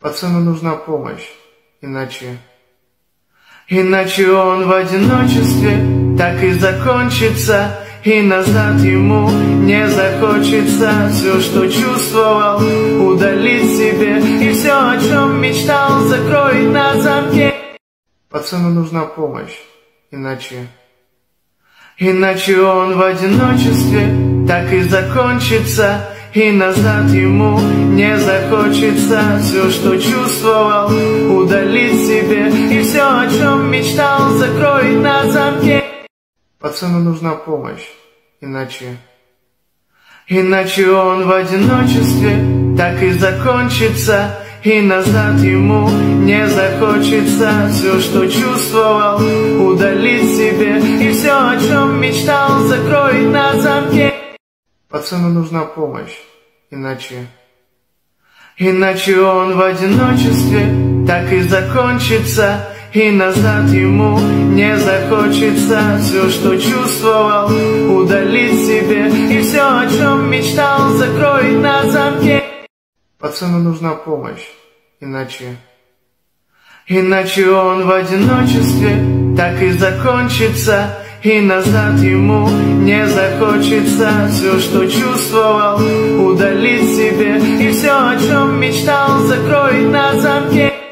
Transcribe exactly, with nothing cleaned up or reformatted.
Пацану нужна помощь, иначе... Иначе он в одиночестве так и закончится, и назад ему не захочется. Все, что чувствовал, удалить себе, и все, о чем мечтал, закроет на замке. Пацану нужна помощь, иначе... Иначе он в одиночестве так и закончится, и назад ему не захочется. Все, что чувствовал, удалить себе, и все, о чем мечтал, закроет на замке. Пацану нужна помощь, иначе... Иначе он в одиночестве так и закончится, и назад ему не захочется. Все, что чувствовал, удалить себе, и все, о чем мечтал, закроет на замке. Пацану нужна помощь, иначе... Иначе он в одиночестве так и закончится, и назад ему не захочется. Все, что чувствовал, удалить себе, и все, о чем мечтал, закроет на замке. Пацану нужна помощь, иначе... Иначе он в одиночестве так и закончится, и назад ему не захочется. Все, что чувствовал, удалить себе, и все, о чем мечтал, закроет на замке.